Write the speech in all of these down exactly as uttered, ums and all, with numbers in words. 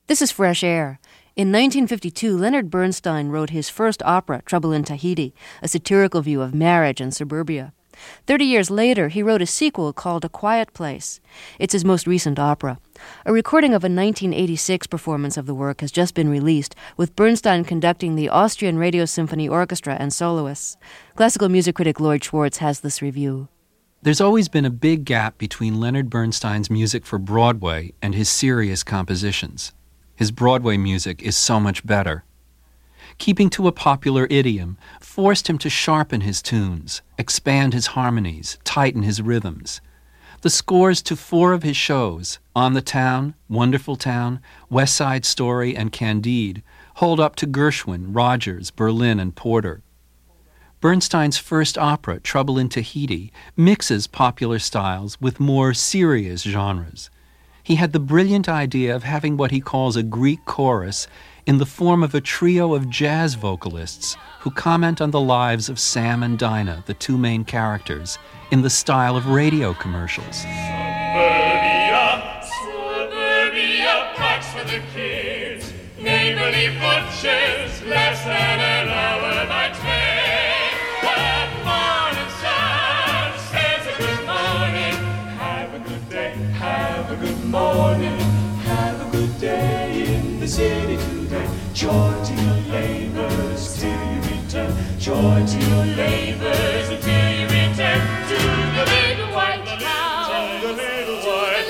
This is Fresh Air. In nineteen fifty-two, Leonard Bernstein wrote his first opera, Trouble in Tahiti, a satirical view of marriage and suburbia. Thirty years later, he wrote a sequel called A Quiet Place. It's his most recent opera. A recording of a nineteen eighty-six performance of the work has just been released, with Bernstein conducting the Austrian Radio Symphony Orchestra and soloists. Classical music critic Lloyd Schwartz has this review. There's always been a big gap between Leonard Bernstein's music for Broadway and his serious compositions. His Broadway music is so much better. Keeping to a popular idiom forced him to sharpen his tunes, expand his harmonies, tighten his rhythms. The scores to four of his shows, On the Town, Wonderful Town, West Side Story, and Candide, hold up to Gershwin, Rogers, Berlin, and Porter. Bernstein's first opera, Trouble in Tahiti, mixes popular styles with more serious genres. He had the brilliant idea of having what he calls a Greek chorus in the form of a trio of jazz vocalists who comment on the lives of Sam and Dinah, the two main characters, in the style of radio commercials. Suburbia, suburbia, parks for the kids, neighborly butchers, less than an hour by train. The morning sun says a good morning, have a good day, have a good morning, have a good day in the city today. Joy to your labors till you return, joy to your labors until you return to the little white house, the little white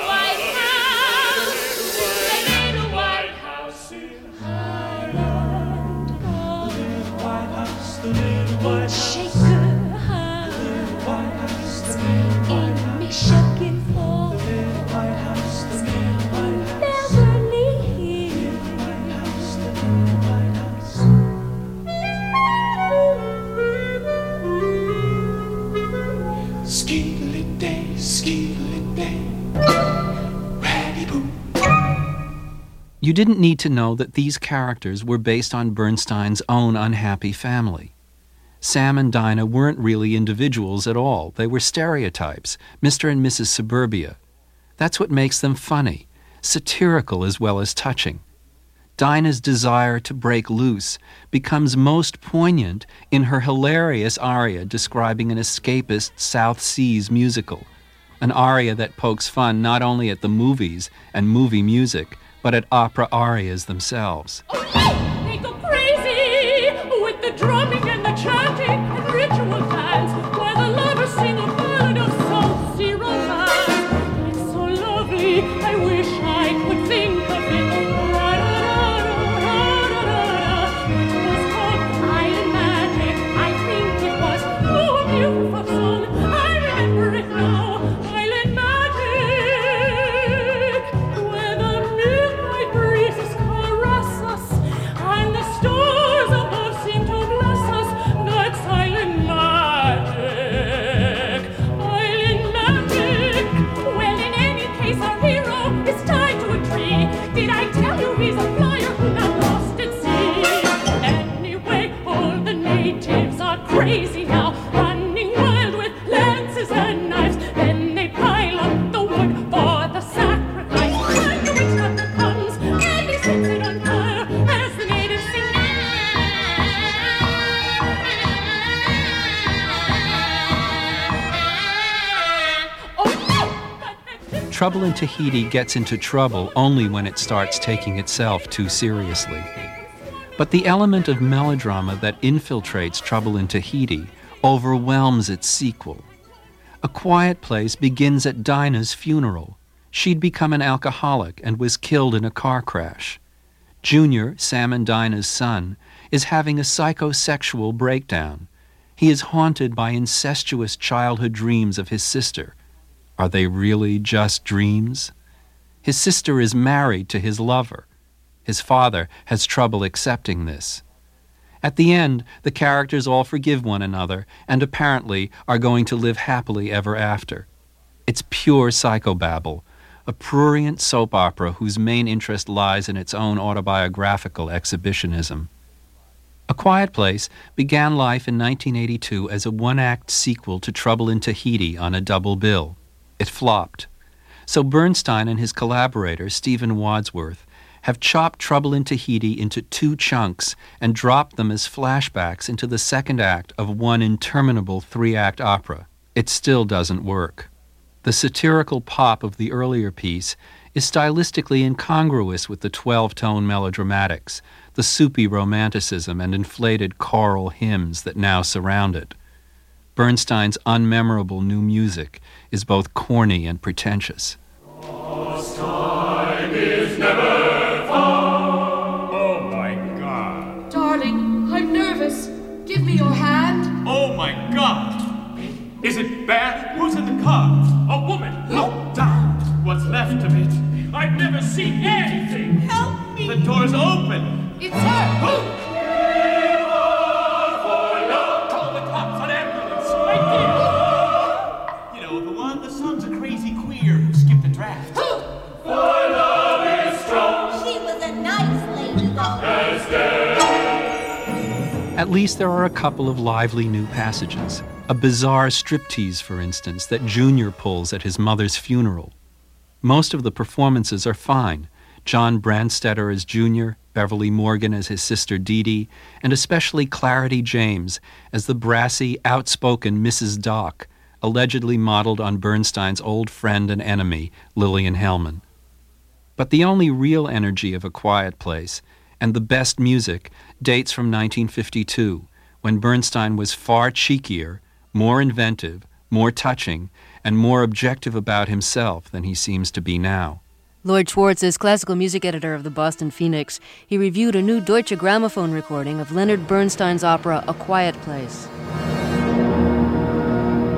house, the little white house in Highland, the little white house, the little white house, Shaker House, the little white house, the little white house, Michigan Falls, the little white house, the little white house, Beverly Hills, the little white house, the little white house. Ski-a-lit-day, ski-a-lit-day, raggy-boo. You didn't need to know that these characters were based on Bernstein's own unhappy family. Sam and Dinah weren't really individuals at all. They were stereotypes, Mister and Missus Suburbia. That's what makes them funny, satirical as well as touching. Dinah's desire to break loose becomes most poignant in her hilarious aria describing an escapist South Seas musical, an aria that pokes fun not only at the movies and movie music, but at opera arias themselves. Oh, no! They go crazy with the drumming and the chanting and ritual dance, while the lovers sing a ballad of South Sea romance. It's so lovely, I wish I could think of it. It was called Island Magic, I think it was. Oh, a beautiful song, I remember it now. Island Magic, where the midnight breezes caress us, and the stars above seem to bless us. That's Island Magic, Island Magic. Well, in any case, our hero is tied to a tree. Did I tell you he's a flyer who got lost at sea? Anyway, all the natives are crazy now, running wild with lances and knives. Then they pile up the wood for the sacrifice. And the witch doctor comes and he sets it on fire as the natives sing. Oh, no! Trouble in Tahiti gets into trouble only when it starts taking itself too seriously. But the element of melodrama that infiltrates Trouble in Tahiti overwhelms its sequel. A Quiet Place begins at Dinah's funeral. She'd become an alcoholic and was killed in a car crash. Junior, Sam and Dinah's son, is having a psychosexual breakdown. He is haunted by incestuous childhood dreams of his sister. Are they really just dreams? His sister is married to his lover. His father has trouble accepting this. At the end, the characters all forgive one another and apparently are going to live happily ever after. It's pure psychobabble, a prurient soap opera whose main interest lies in its own autobiographical exhibitionism. A Quiet Place began life in nineteen eighty-two as a one-act sequel to Trouble in Tahiti on a double bill. It flopped. So Bernstein and his collaborator, Stephen Wadsworth, have chopped Trouble in Tahiti into two chunks and dropped them as flashbacks into the second act of one interminable three-act opera. It still doesn't work. The satirical pop of the earlier piece is stylistically incongruous with the twelve-tone melodramatics, the soupy romanticism and inflated choral hymns that now surround it. Bernstein's unmemorable new music is both corny and pretentious. Lost time is never found. Oh my God. Darling, I'm nervous. Give me your hand. Oh my God. Is it bad? Who's in the car? A woman. Look down. What's left of it? I've never seen anything. Help me. The door's open. It's her. Who? Call the cops, an ambulance, right there. You know, the one, the son's a crazy queer who skipped the draft. Who? For love is strong. She was a nice lady, though. As death. At least there are a couple of lively new passages. A bizarre striptease, for instance, that Junior pulls at his mother's funeral. Most of the performances are fine. John Brandstetter as Junior, Beverly Morgan as his sister Dee Dee, and especially Clarity James as the brassy, outspoken Missus Dock, allegedly modeled on Bernstein's old friend and enemy, Lillian Hellman. But the only real energy of A Quiet Place, and the best music, dates from nineteen fifty-two, when Bernstein was far cheekier, more inventive, more touching, and more objective about himself than he seems to be now. Lloyd Schwartz is classical music editor of the Boston Phoenix. He reviewed a new Deutsche Grammophon recording of Leonard Bernstein's opera A Quiet Place.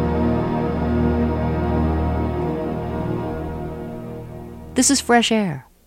This is Fresh Air.